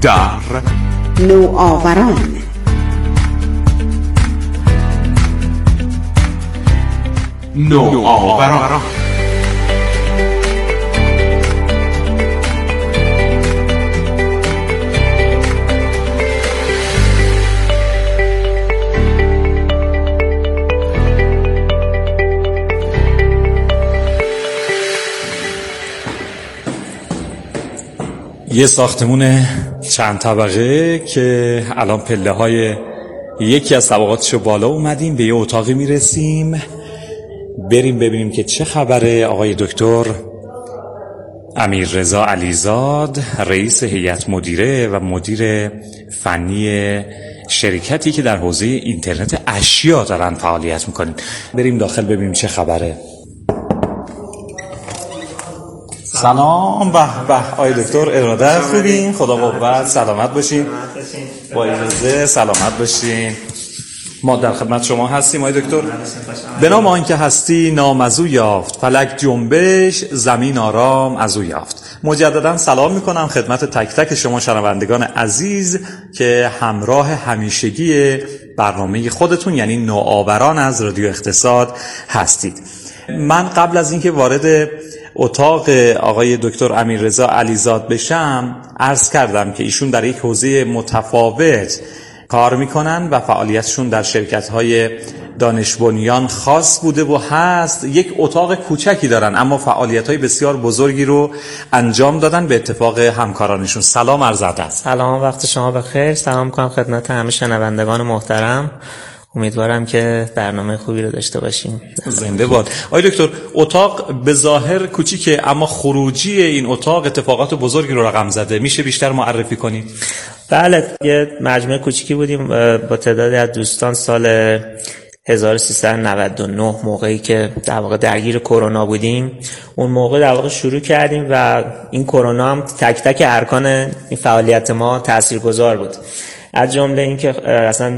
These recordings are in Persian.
در نوآوران. یه ساختمون چند طبقه که الان پله های یکی از طبقاتشو بالا اومدیم، به یه اتاقی میرسیم، بریم ببینیم که چه خبره. آقای دکتر امیررضا علیزاد، رئیس هیئت مدیره و مدیر فنی شرکتی که در حوزه اینترنت اشیا دارن فعالیت میکنن. بریم داخل ببینیم چه خبره. سلام. به آقای دکتر ارادت خوبین، خدا قوت، سلامت باشین. با اجازه سلامت باشین. ما در خدمت شما هستیم آقای دکتر. به نام آنکه هستی نام از او یافت، فلک جنبش زمین آرام از او یافت. مجددا سلام میکنم خدمت تک تک شما شنوندگان عزیز که همراه همیشگی برنامه خودتون یعنی نوآوران از رادیو اقتصاد هستید. من قبل از اینکه وارد اتاق آقای دکتر امیررضا علیزاد بشم عرض کردم که ایشون در یک حوزه متفاوت کار میکنن و فعالیتشون در شرکت‌های دانش بنیان خاص بوده و هست. یک اتاق کوچکی دارن اما فعالیت‌های بسیار بزرگی رو انجام دادن به اتفاق همکارانشون. سلام عرض ادب. سلام، وقت شما بخیر. سلام می‌کنم خدمت همه شنوندگان محترم. امیدوارم که برنامه خوبی رو داشته باشیم. زنده باد. آقای دکتر، اتاق به ظاهر کوچیکه اما خروجی این اتاق اتفاقات بزرگی رو رقم زده. میشه بیشتر معرفی کنید؟ بله، یه مجموعه کوچیکی بودیم با تعدادی از دوستان سال 1399 موقعی که در واقع درگیر کرونا بودیم. اون موقع در واقع شروع کردیم و این کرونا هم تک تک ارکان این فعالیت ما تاثیرگذار بود. از جمله اینکه اصلا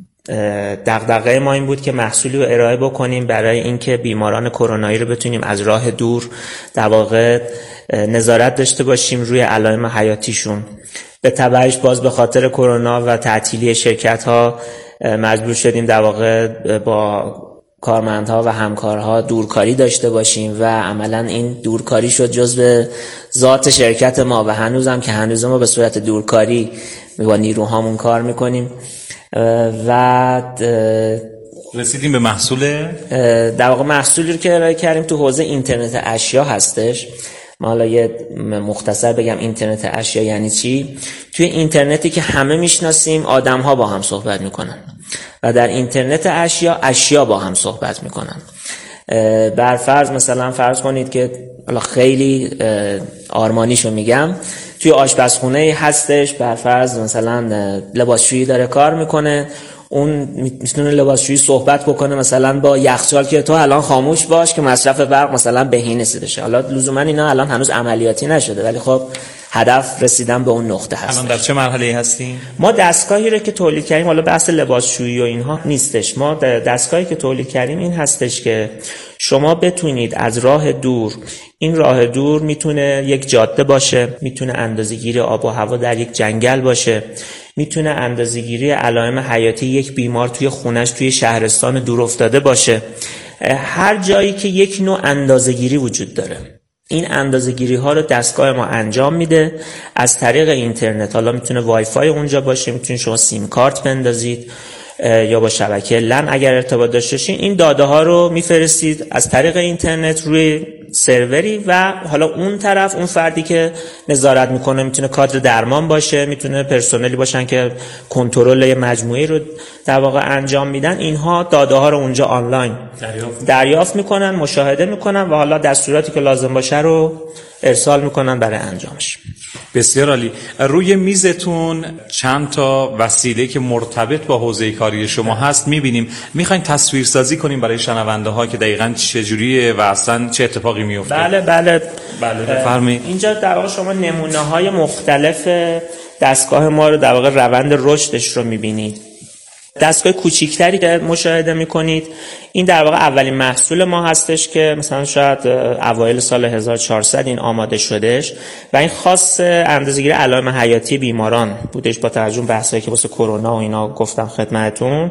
دغدغه ما این بود که محصولی رو ارائه بکنیم برای اینکه بیماران کرونایی رو بتونیم از راه دور در واقع نظارت داشته باشیم روی علائم حیاتیشون. به تبعش باز به خاطر کرونا و تعطیلی شرکت‌ها مجبور شدیم در واقع با کارمندها و همکارها دورکاری داشته باشیم و عملاً این دورکاری شد جزء ذات شرکت ما و هنوزم که هنوز ما به صورت دورکاری با نیروهامون کار میکنیم و رسیدیم به محصول در واقع محصولی رو که ارائه کردیم تو حوزه اینترنت اشیا هستش. ما حالا یه مختصر بگم اینترنت اشیا یعنی چی. توی اینترنتی که همه میشناسیم آدم‌ها با هم صحبت میکنن و در اینترنت اشیا با هم صحبت میکنن. بر فرض مثلا فرض کنید که حالا خیلی آرمانیشو میگم، توی آشپزخونه هستش، بر فرض مثلا لباسشویی داره کار میکنه، اون میتونه لباسشویی صحبت بکنه مثلا با یخچال که تو الان خاموش باش که مصرف برق مثلا بهینه شه. حالا لزوما اینا الان هنوز عملیاتی نشده ولی خب هدف رسیدن به اون نقطه هست. الان در چه مرحله هستیم؟ ما دستگاهی رو که تولید کردیم، حالا بحث لباسشویی و اینها نیستش، ما دستگاهی که تولید کردیم این هستش که شما بتونید از راه دور، این راه دور میتونه یک جاده باشه، میتونه اندازه‌گیری آب و هوا در یک جنگل باشه، میتونه اندازه‌گیری علائم حیاتی یک بیمار توی خونش توی شهرستان دور افتاده باشه. هر جایی که یک نوع اندازه‌گیری وجود داره، این اندازه‌گیری ها رو دستگاه ما انجام میده از طریق اینترنت. حالا میتونه وای فای اونجا باشه، میتونید شما سیم کارت بندازید یا با شبکه لن اگر ارتباط داشته باشین، این داده ها رو میفرستید از طریق اینترنت روی سروری و حالا اون طرف، اون فردی که نظارت میکنه، میتونه کادر درمان باشه، میتونه پرسنلی باشن که کنترل مجموعی رو در واقع انجام میدن، اینها داده ها رو اونجا آنلاین دریافت میکنن، مشاهده میکنن و حالا دستوراتی که لازم باشه رو ارسال میکنن برای انجامش. بسیار عالی. روی میزتون چند تا وسیله که مرتبط با حوزه کاری شما هست میبینیم. میخواین تصویرسازی کنیم برای شنونده ها که دقیقاً چجوریه و اصلا چه اتفاقی میفته؟ بله بفرمایید. اینجا در واقع شما نمونه های مختلف دستگاه ما رو در واقع روند رشدش رو میبینید. دستگاه کوچیکتری که مشاهده میکنید این در واقع اولین محصول ما هستش که مثلا شاید اوایل سال 1400 این آماده شدش و این خاص اندازه‌گیری علائم حیاتی بیماران بودش با توجه به بحثایی که واسه کرونا و اینا گفتم خدمتتون.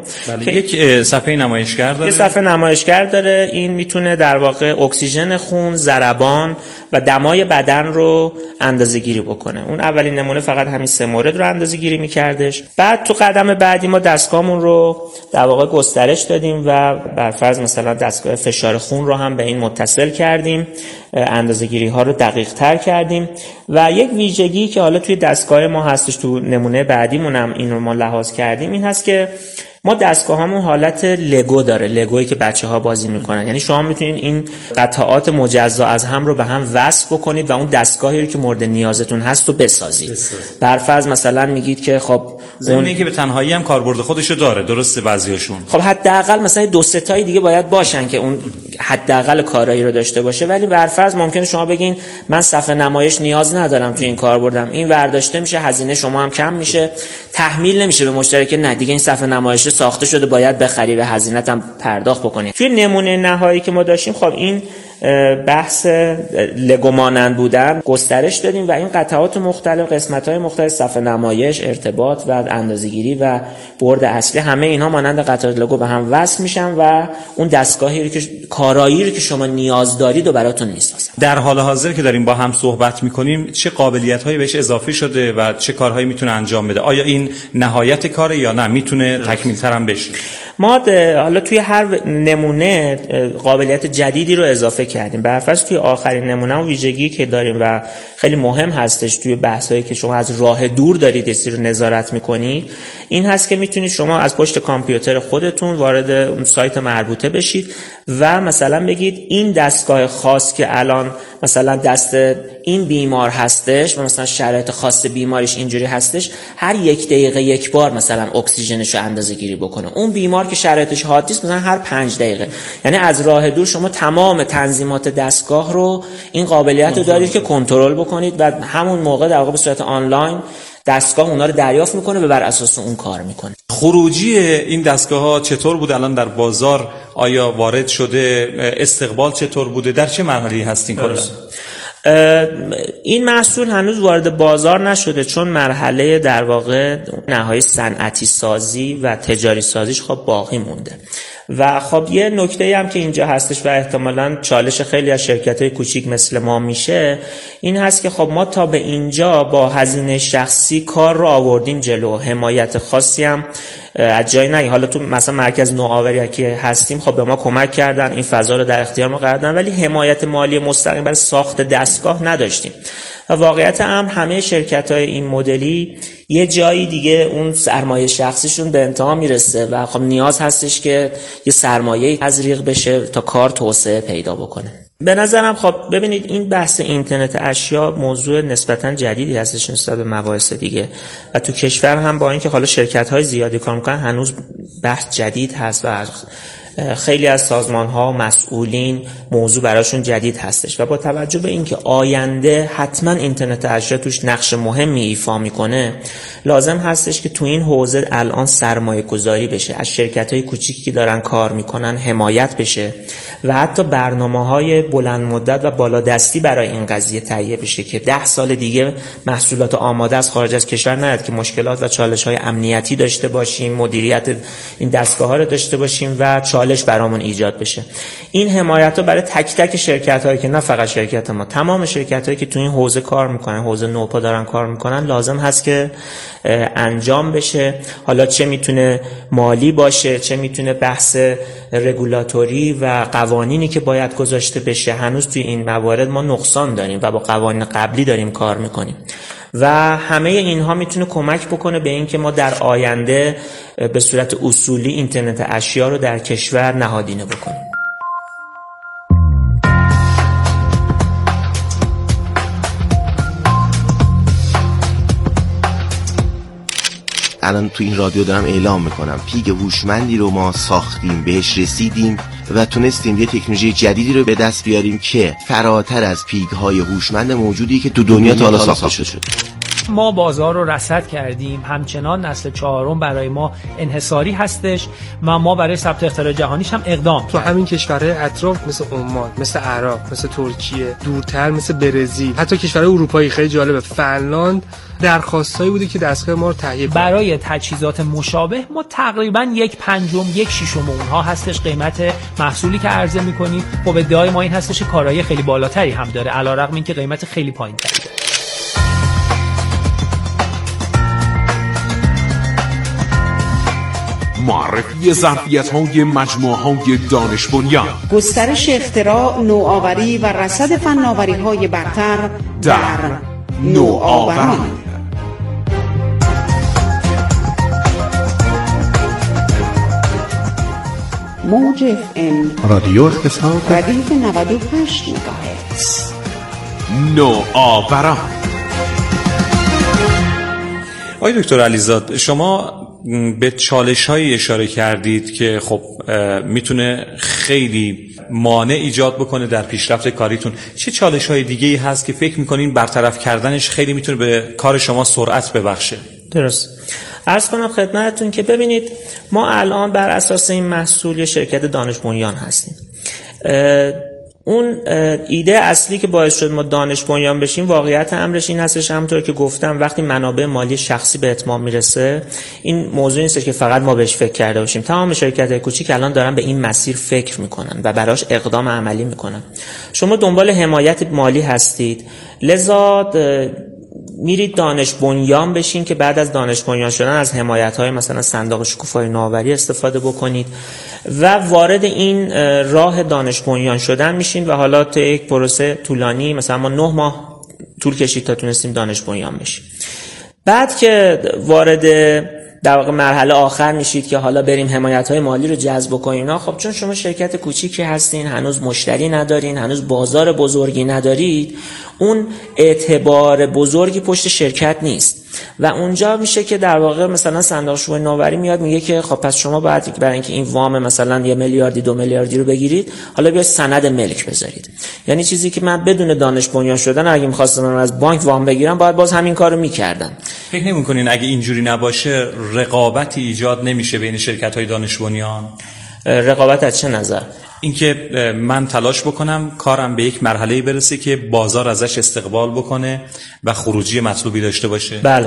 یک صفحه نمایشگر داره. یه صفحه نمایشگر داره. این میتونه در واقع اکسیژن خون، ضربان و دمای بدن رو اندازه‌گیری بکنه. اون اولین نمونه فقط همین 3 مورد رو اندازه‌گیری می‌کردش. بعد تو قدم بعدی ما دستگاهمون رو در واقع گسترش دادیم و بر فرض مثلا دستگاه فشار خون رو هم به این متصل کردیم، اندازه‌گیری ها رو دقیق تر کردیم و یک ویژگی که حالا توی دستگاه ما هستش، تو نمونه بعدیمون هم این رو ما لحاظ کردیم، این هست که ما دستگاهامون حالت لگو داره، لگویی که بچه‌ها بازی میکنن. یعنی شما میتونید این قطعات مجزا از هم رو به هم وصل بکنید و اون دستگاهی رو که مورد نیازتون هست رو بسازید. برفرض مثلا میگید که خب اونی که به تنهایی هم کاربرد خودشو داره، درسته بعضیاشون. خب حداقل مثلا 2-3 تای دیگه باید باشن که اون حداقل کارایی رو داشته باشه، ولی برفرض ممکنه شما بگین من صفحه نمایش نیاز ندارم تو این کاربردم، این برداشته میشه، هزینه شما هم کم میشه، تحمیل نمیشه به مشتری که نه دیگه این صفحه نمایش ساخته شده باید بخری و هزینه‌ت هم پرداخت بکنی. توی نمونه نهایی که ما داشتیم خب این بحث لگو مانند بودن گسترش دادیم و این قطعات مختلف، قسمت‌های مختلف، صفحه نمایش، ارتباط و اندازه‌گیری و برد اصلی، همه اینها مانند قطعات لگو به هم وصل میشن و اون دستگاهی رو که کارایی رو که شما نیاز دارید و براتون میسازن. در حال حاضر که داریم با هم صحبت می‌کنیم چه قابلیت‌هایی بهش اضافه شده و چه کارهایی میتونه انجام بده؟ آیا این نهایت کاره یا نه میتونه تکمیل‌تر هم بشه؟ ما حالا توی هر نمونه قابلیت جدیدی رو اضافه کردیم. برفرض توی آخرین نمونه اون ویژگی که داریم و خیلی مهم هستش توی بحثایی که شما از راه دور دارید این رو نظارت میکنید، این هست که میتونید شما از پشت کامپیوتر خودتون وارد اون سایت مربوطه بشید و مثلا بگید این دستگاه خاص که الان مثلا دست این بیمار هستش و مثلا شرایط خاص بیماریش اینجوری هستش، هر 1 دقیقه یک بار مثلا اکسیژنش رو اندازه‌گیری بکنه. اون بیمار که شرایطش حادی است مثلا هر 5 دقیقه. یعنی از راه دور شما تمام تنظیمات دستگاه رو این قابلیت رو دارید که کنترل بکنید و همون موقع در واقع به صورت آنلاین دستگاه اونا رو دریافت میکنه و بر اساس اون کار میکنه. خروجی این دستگاه‌ها چطور بوده الان در بازار؟ آیا وارد شده؟ استقبال چطور بوده؟ در چه مرحله‌ای هستین کلا؟ این محصول هنوز وارد بازار نشده چون مرحله در واقع نهایی صنعتی سازی و تجاری سازیش خب باقی مونده. و خب یه نکته هم که اینجا هستش و احتمالاً چالش خیلی از شرکت‌های کوچیک مثل ما میشه این هست که خب ما تا به اینجا با هزینه شخصی کار رو آوردیم جلو، حمایت خاصی هم از جایی نه. حالا تو مثلا مرکز نوآوری که هستیم خب به ما کمک کردن، این فضا رو در اختیار ما قرار دادن، ولی حمایت مالی مستقیم برای ساخت دستگاه نداشتیم. و واقعیت همه شرکت‌های این مدلی یه جایی دیگه اون سرمایه شخصیشون به انتها میرسه و خب نیاز هستش که یه سرمایه تزریق بشه تا کار توسعه پیدا بکنه. به نظرم خب ببینید این بحث اینترنت اشیا موضوع نسبتاً جدیدی هستش نسبت به مباحث دیگه و تو کشور هم با اینکه حالا شرکت‌های زیادی کار می‌کنن هنوز بحث جدید هست و خیلی از سازمان‌ها و مسئولین موضوع براشون جدید هستش و با توجه به اینکه آینده حتما اینترنت اشیا توش نقش مهمی ایفا میکنه، لازم هستش که تو این حوزه الان سرمایه گذاری بشه، از شرکت‌های کوچیکی که دارن کار میکنن حمایت بشه و حتی برنامه‌های بلند مدت و بالادستی برای این قضیه تهیه بشه که 10 سال دیگه محصولات آماده از خارج از کشور نیاد که مشکلات و چالش‌های امنیتی داشته باشیم، مدیریت این دستگاه‌ها رو داشته باشیم و چالش برامون ایجاد بشه. این حمایت‌ها برای تک تک شرکت‌هایی که نه فقط شرکت ما، تمام شرکت‌هایی که تو این حوزه کار میکنن، حوزه نوپا دارن کار میکنن، لازم هست که انجام بشه. حالا چه میتونه مالی باشه، چه میتونه بحث رگولاتوری و قوانینی که باید گذاشته بشه. هنوز توی این موارد ما نقصان داریم و با قوانین قبلی داریم کار میکنیم و همه اینها میتونه کمک بکنه به این که ما در آینده به صورت اصولی اینترنت اشیا رو در کشور نهادینه بکنیم. الان تو این رادیو دارم اعلام میکنم پیگ هوشمندی رو ما ساختیم، بهش رسیدیم و تونستیم یه تکنولوژی جدیدی رو به دست بیاریم که فراتر از پیگ‌های هوشمند موجودی که تو دنیا تا حالا ساخته شده. ما بازار رو رصد کردیم، همچنان نسل چهارم برای ما انحصاری هستش و ما برای ثبت اختراع جهانیش هم اقدام تو همین کشورهای اطراف مثل عمان، مثل عراق، مثل ترکیه، دورتر مثل برزیل، حتی کشورهای اروپایی خیلی جالبه، فنلاند درخواستایی بوده که دستگاه ما رو تهیه کنه. برای تجهیزات مشابه ما تقریبا 1/5 1/6 اونها هستش قیمت محصولی که عرضه می‌کنیم. خب ادعای ما این هستش که کارایی خیلی بالاتری هم داره علیرغم اینکه قیمت خیلی پایین‌تری داره. معرفی ظرفیت‌های مجموعه‌های دانش بنیان، گسترش اختراع، نوآوری و رصد فناوری‌های برتر در نوآوران. موج FM رادیو اقتصاد ردیف 98 مگاهرتز. نوآوران. آقای دکتر علیزاد، شما به چالش‌هایی اشاره کردید که خب میتونه خیلی مانع ایجاد بکنه در پیشرفت کاریتون. چه چالش‌های دیگه‌ای هست که فکر می‌کنین برطرف کردنش خیلی میتونه به کار شما سرعت ببخشه؟ درست. عرض کنم خدمتتون که ببینید ما الان بر اساس این محصول یه شرکت دانش بنیان هستیم. اون ایده اصلی که باعث شد ما دانش بنیان بشیم واقعیت امرش این هستش، همونطور که گفتم وقتی منابع مالی شخصی به اتمام میرسه این موضوع نیست که فقط ما بهش فکر کرده باشیم. تمام شرکت‌های کوچیک الان دارن به این مسیر فکر میکنن و براش اقدام عملی میکنن. شما دنبال حمایت مالی هستید، لذا میرید دانش بنیان بشین که بعد از دانش بنیان شدن از حمایت‌های مثلا صندوق شکوفایی نوآوری استفاده بکنید و وارد این راه دانش بنیان شدن میشین و حالا تا یک پروسه طولانی مثلا ما 9 ماه طول کشید تا تونستیم دانش بنیان بشیم. بعد که وارد در واقع مرحله آخر میشید که حالا بریم حمایت‌های مالی رو جذب کنیم، خب چون شما شرکت کوچیکی هستین، هنوز مشتری ندارین، هنوز بازار بزرگی ندارید، اون اعتبار بزرگی پشت شرکت نیست و اونجا میشه که در واقع مثلا صندوق شکوفایی نوآوری میاد میگه که خب پس شما باید برای اینکه این وام مثلا 1 میلیاردی 2 میلیاردی رو بگیرید حالا بیاید سند ملک بذارید. یعنی چیزی که من بدون دانش بنیان شدن اگه می‌خواستم از بانک وام بگیرم باید باز همین کارو می‌کردم. فکر نمی‌کنین اگه اینجوری نباشه رقابتی ایجاد نمیشه بین شرکت‌های دانش بنیان؟ رقابت از چه نظر؟ اینکه من تلاش بکنم کارم به یک مرحله‌ای برسه که بازار ازش استقبال بکنه و خروجی مطلوبی داشته باشه. بله،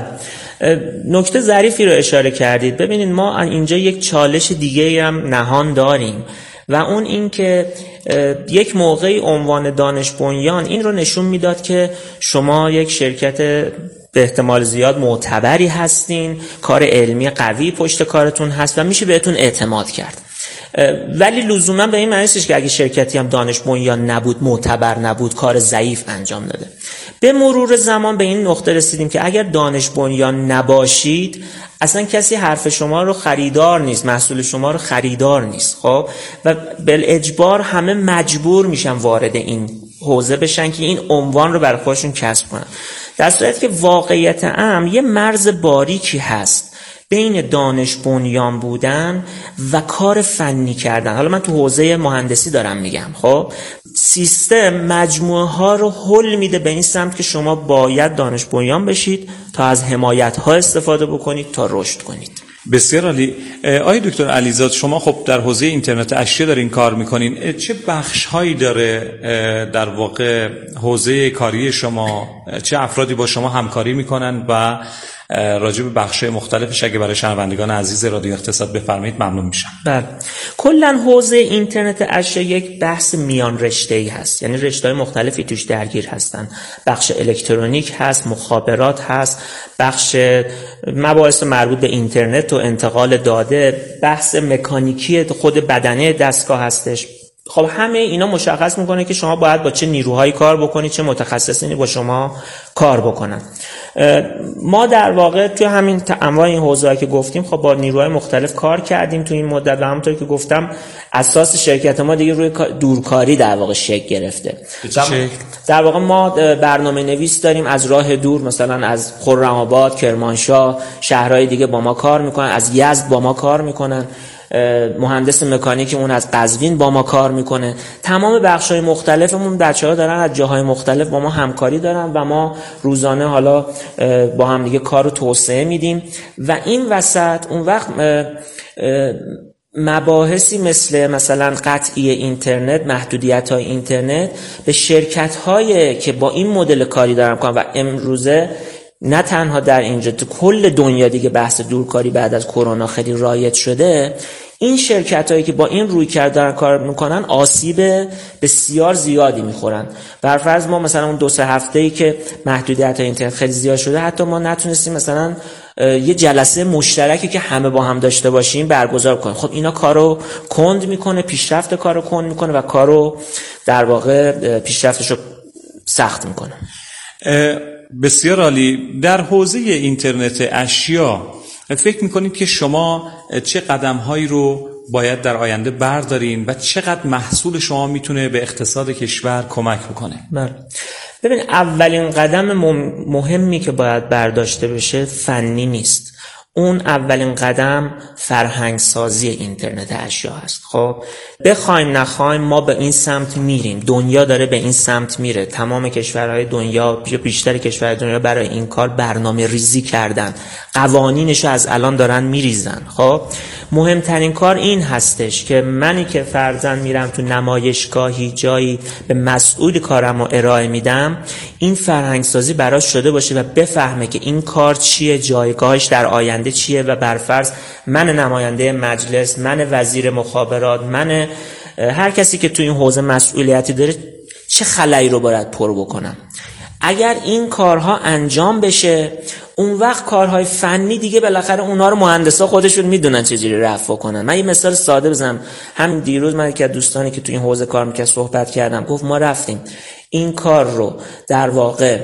نکته ظریفی رو اشاره کردید. ببینید ما اینجا یک چالش دیگه هم نهان داریم و اون این که یک موقعی عنوان دانش بنیان این رو نشون میداد که شما یک شرکت به احتمال زیاد معتبری هستین، کار علمی قوی پشت کارتون هست و میشه بهتون اعتماد کرد. ولی لزوما به این معنی نیست که اگه شرکتی هم دانش بنیان نبود، معتبر نبود، کار ضعیف انجام داده. به مرور زمان به این نقطه رسیدیم که اگر دانش بنیان نباشید اصلا کسی حرف شما رو خریدار نیست، محصول شما رو خریدار نیست. خب و بالاجبار همه مجبور میشن وارد این حوزه بشن که این عنوان رو برای خودشون کسب کنن، در صورتی که واقعیت امر یه مرز باریکی هست بین دانش بنیان بودن و کار فنی کردن. حالا من تو حوزه مهندسی دارم میگم. خب سیستم مجموعه ها رو حل میده به این سمت که شما باید دانش بنیان بشید تا از حمایت ها استفاده بکنید تا رشد کنید. بسیار عالی. آقای دکتر علیزاد، شما خب در حوزه اینترنت اشیا دارین کار میکنین، چه بخش هایی داره در واقع حوزه کاری شما؟ چه افرادی با شما همکاری میکنن و راجع به بخش مختلفش اگه برای شنوندگان عزیز رادیو اقتصاد بفرمایید ممنون میشم. بله، کلا حوزه اینترنت اشیا یک بحث میان رشته‌ای هست، یعنی رشته‌های مختلفی توش درگیر هستن. بخش الکترونیک هست، مخابرات هست، بخش مباحث مربوط به اینترنت و انتقال داده، بحث مکانیکی خود بدنه دستگاه هستش. خب همه اینا مشخص میکنه که شما باید با چه نیروهایی کار بکنید، چه متخصصینی با شما کار بکنن. ما در واقع توی همین انواع این حوزه‌ای که گفتیم خب با نیروهای مختلف کار کردیم تو این مدت و همونطور که گفتم اساس شرکت ما دیگه روی دورکاری در واقع شکل گرفته. در واقع ما برنامه نویس داریم از راه دور، مثلا از خرم‌آباد، کرمانشاه، شهرهای دیگه با ما کار میکنن، از یزد با ما کار میکنن مهندس مکانیک اون از قزوین با ما کار میکنه. تمام بخش‌های مختلفمون بچه‌ها دارن از جاهای مختلف با ما همکاری دارن و ما روزانه حالا با هم دیگه کار رو توسعه میدیم و این وسط اون وقت مباحثی مثلا قطعی اینترنت، محدودیت‌های اینترنت به شرکت‌های که با این مدل کاری دارن می‌کنن و امروزه نه تنها در اینجا تو کل دنیا دیگه بحث دورکاری بعد از کرونا خیلی رایج شده، این شرکت‌هایی که با این رویکرد دارن کار میکنن آسیب بسیار زیادی میخورن. بر فرض ما مثلا اون 2-3 هفته‌ای که محدودیت اینترنت خیلی زیاد شده حتی ما نتونستیم مثلا یه جلسه مشترکی که همه با هم داشته باشیم برگزار کنیم. خب اینا کارو کند میکنه، پیشرفت کارو کند میکنه و کارو در واقع پیشرفتشو سخت میکنه. بسیار عالی. در حوزه اینترنت اشیا فکر میکنید که شما چه قدم‌هایی رو باید در آینده بردارین و چقدر محصول شما میتونه به اقتصاد کشور کمک بکنه؟ ببین، اولین قدم مهمی که باید برداشته بشه فنی نیست. اون اولین قدم فرهنگ سازی اینترنت اشیا هست. خب بخوایم نخوایم ما به این سمت میریم، دنیا داره به این سمت میره. تمام کشورهای دنیا، بیشتر کشورهای دنیا برای این کار برنامه ریزی کردن، قوانینشو از الان دارن میریزن. خب مهمترین کار این هستش که منی که فرضاً میرم تو نمایشگاهی جایی به مسئول کارم رو ارائه میدم، این فرهنگ سازی براش شده باشه و بفهمه که این کار چیه، جایگاهش در آینده چیه و برفرض من نماینده مجلس، من وزیر مخابرات، من هر کسی که تو این حوزه مسئولیتی داره چه خلایی رو باید پر بکنم. اگر این کارها انجام بشه اون وقت کارهای فنی دیگه بالاخره اونا رو مهندسا خودشون میدونن چجوری رفع کنن. من یه مثال ساده بزنم. همین دیروز من که دوستانی که تو این حوزه کار میکنن صحبت کردم، گفت ما رفتیم این کار رو در واقع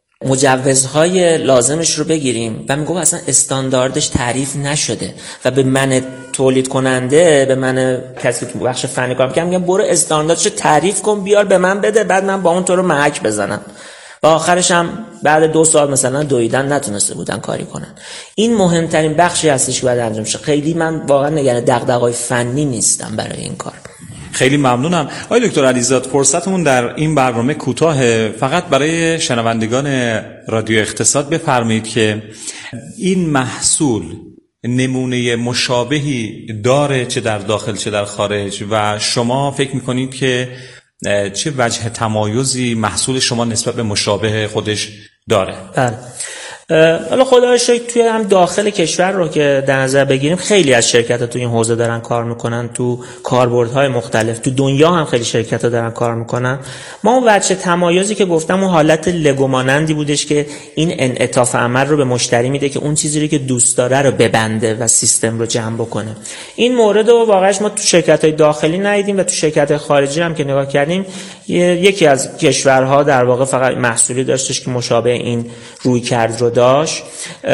مجوزهای لازمش رو بگیریم و میگم اصلا استانداردش تعریف نشده و به من تولید کننده، به من کسی که بخش فنی کار میکنم میگم برو استانداردش رو تعریف کن بیار به من بده، بعد من با اون تو رو محک بزنم. و آخرش هم بعد 2 سال مثلا دویدن نتونسته بودن کاری کنن. این مهمترین بخشی هستش که باید انجام شه. خیلی من واقعا نگران دغدغه‌های فنی نیستم برای این کار. خیلی ممنونم. آقای دکتر علیزاده، فرصتمون در این برنامه کوتاهه. فقط برای شنوندگان رادیو اقتصاد بفرمایید که این محصول نمونه مشابهی داره چه در داخل چه در خارج و شما فکر میکنید که چه وجه تمایزی محصول شما نسبت به مشابه خودش داره؟ بله. حالا خدا رو شکر توی هم داخل کشور رو که در نظر بگیریم خیلی از شرکت‌ها تو این حوزه دارن کار میکنن، تو کاربردهای مختلف تو دنیا هم خیلی شرکت‌ها دارن کار میکنن. ما اون وجه تمایزی که گفتم اون حالت لگو مانندی بودش که این انعطاف عمل رو به مشتری میده که اون چیزی رو که دوست داره رو ببنده و سیستم رو جمع بکنه. این مورد رو واقعا ما تو شرکت‌های داخلی ندیدیم و تو شرکت‌های خارجی هم که نگاه کردیم یکی از کشورها در واقع فقط محصولی داشتش که مشابه این رویکرد رو داشت.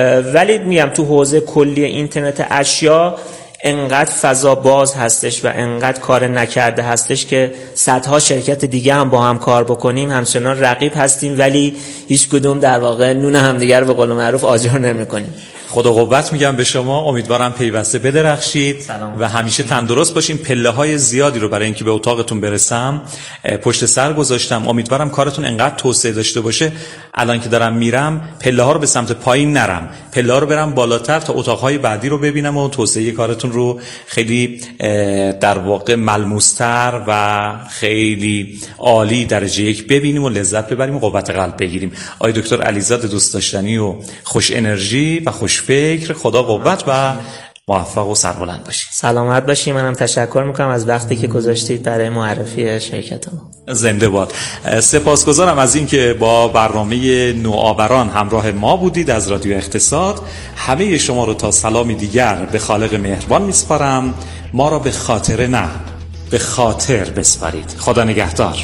ولی میگم تو حوزه کلی اینترنت اشیا انقدر فضا باز هستش و انقدر کار نکرده هستش که صدها شرکت دیگه هم با هم کار بکنیم همچنان رقیب هستیم ولی هیچ کدوم در واقع نون همدیگر رو به قول معروف آجر نمی‌کنیم. خدا قوت میگم به شما، امیدوارم پیوسته بدرخشید و همیشه تندرست باشین. پله‌های زیادی رو برای اینکه به اتاقتون برسم پشت سر گذاشتم. امیدوارم کارتون انقدر توسعه داشته باشه الان که دارم میرم پله‌ها رو به سمت پایین نرم، پله‌ها رو برم بالاتر تا اتاق‌های بعدی رو ببینم و توسعه کارتون رو خیلی در واقع ملموس‌تر و خیلی عالی درجه 1 ببینیم و لذت ببریم و قوت قلب بگیریم. آقای دکتر علیزاده دوست داشتنی و خوش انرژی و خوش فکر، خدا قوت و موفق و سربلند باشید. سلامت باشید. منم تشکر میکنم از وقتی که گذاشتید برای معرفی شرکتمون. زنده باد. سپاسگزارم از اینکه با برنامه نوآوران همراه ما بودید از رادیو اقتصاد. همه شما رو تا سلامی دیگر به خالق مهربان میسپارم. ما را به خاطر نه به خاطر بسپارید. خدا نگهدار.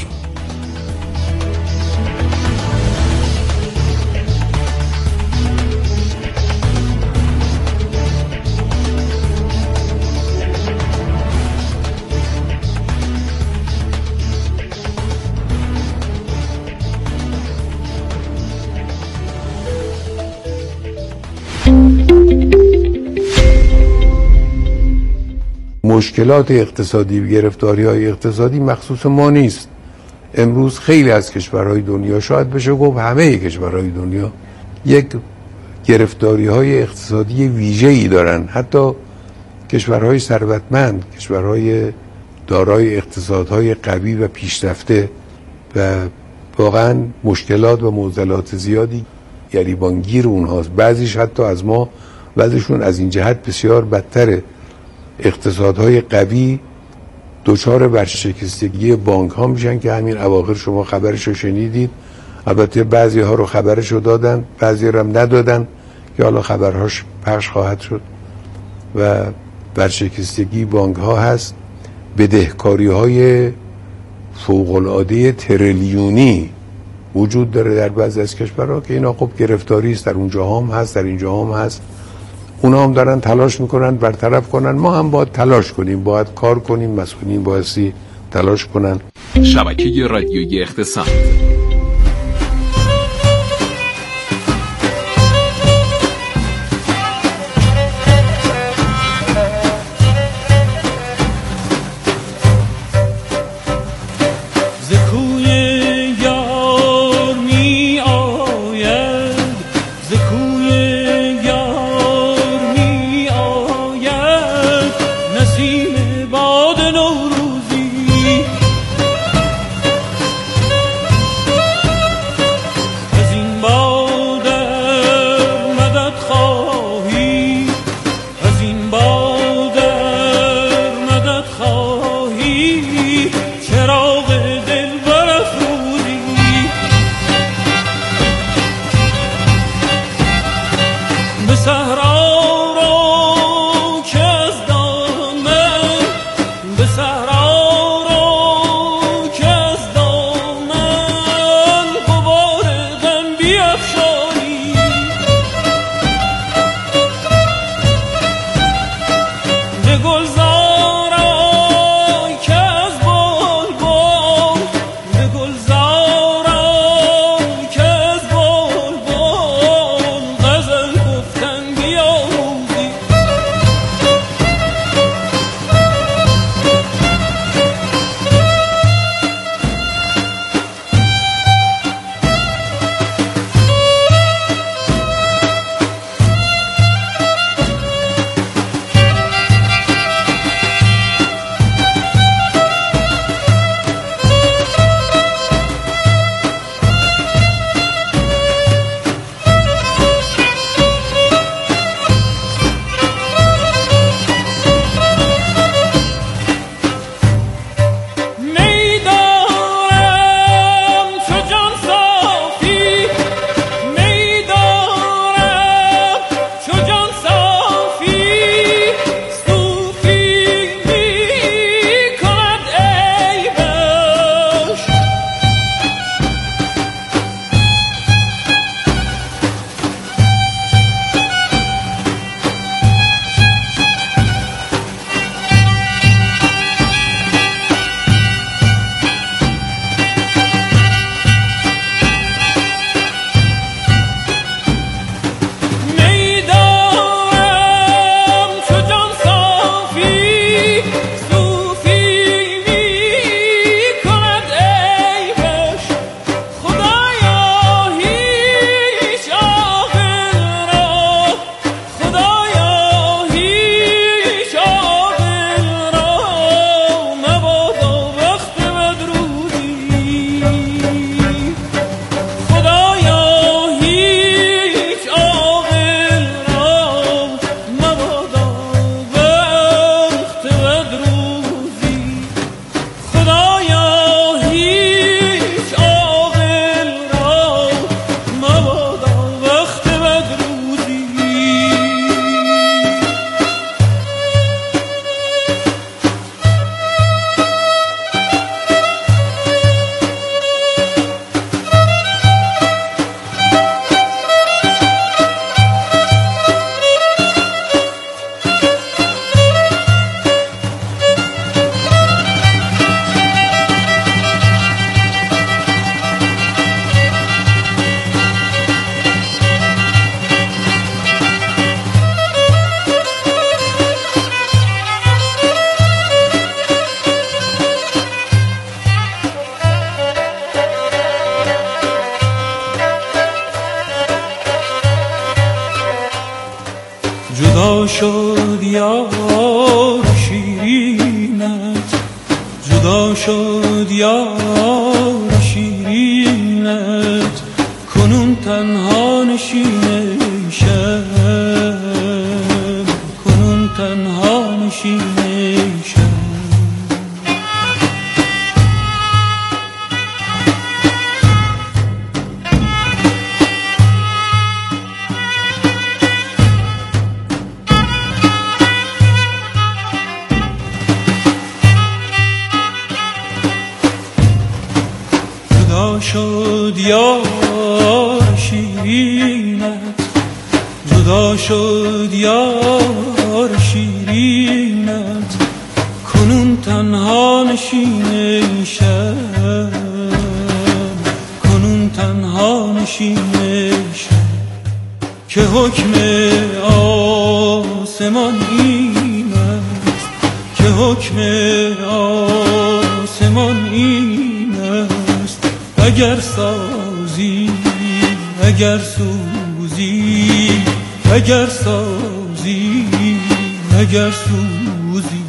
مشکلات اقتصادی و گرفتاری‌های اقتصادی مخصوص ما نیست. امروز خیلی از کشورهای دنیا، شاید بشه گفت همه کشورهای دنیا، یک گرفتاری‌های اقتصادی ویژه‌ای دارن. حتی کشورهای ثروتمند، کشورهای دارای اقتصادهای قوی و پیشرفته و واقعا مشکلات و معضلات زیادی گریبانگیر اونهاست. بعضیش حتی از ما، بعضیشون از این جهت بسیار بدتره. اقتصادهای قوی دچار ورشکستگی بانک ها میشن که همین اواخر شما خبرش رو شنیدید. البته بعضی ها رو خبرش رو دادن، بعضی رو هم ندادن که حالا خبرهاش پخش خواهد شد. و ورشکستگی بانک ها هست، بدهکاری های فوق العاده تریلیونی وجود داره در بعضی از کشورها که اینا خب گرفتاری است، در اونجا هم هست، در اینجا هم هست. اونا هم دارن تلاش میکنن برطرف کنن، ما هم باید تلاش کنیم، باید کار کنیم، مسئولین بایستی تلاش کنن. شبکه رادیویی اقتصاد. بیا جدا شد یار شیرینت، جدا شد یار شیرینت، کنون تنها نشین شب، کنون تنها نشین شب. جدا شد یار شیرینت، جدا شد یار شیرینت، کنون تنها نشین شب، کنون تنها نشین شب. که حکم آسمان این است، که حکم آسمان این است، اگر سازی اگر سوزی، اگر سازی اگر سوزی.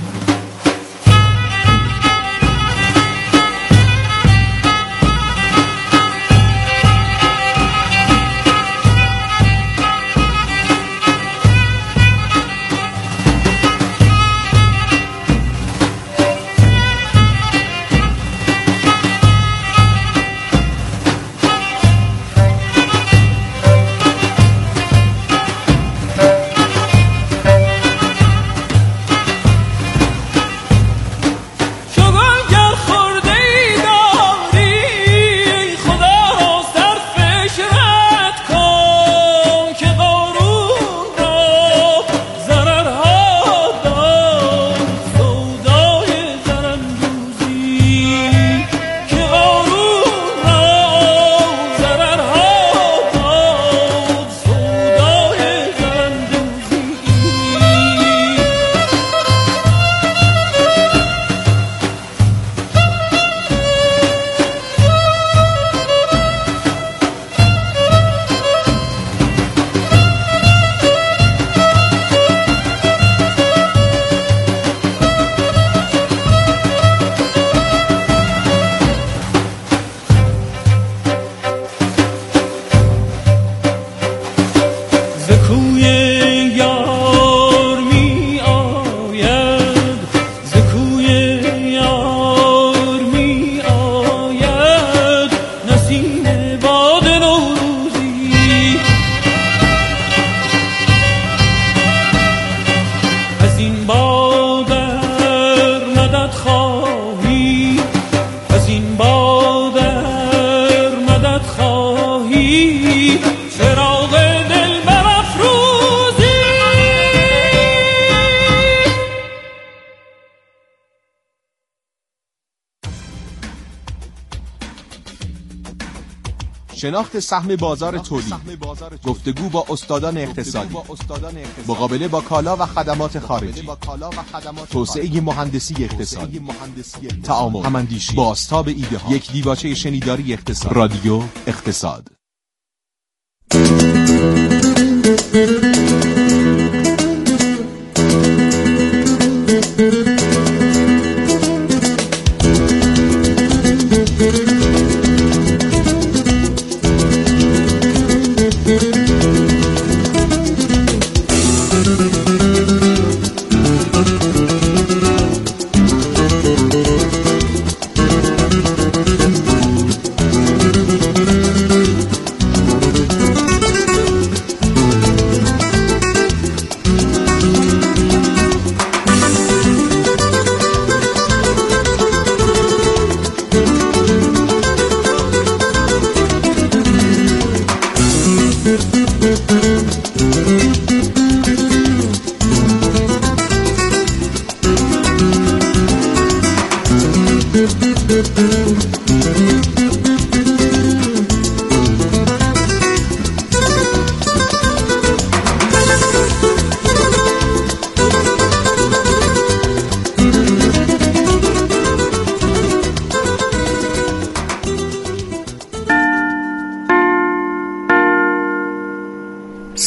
شناخت سهم بازار تولید، گفتگو با استادان اقتصادی، مقابله با کالا و خدمات خارجی، توسعه مهندسی اقتصادی، تعامل، هماندیشی، بازتاب ایده ها، یک دیباچه شنیداری اقتصاد، رادیو اقتصاد.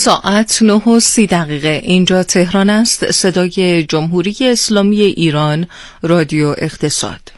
ساعت 9:30. اینجا تهران است. صدای جمهوری اسلامی ایران، رادیو اقتصاد.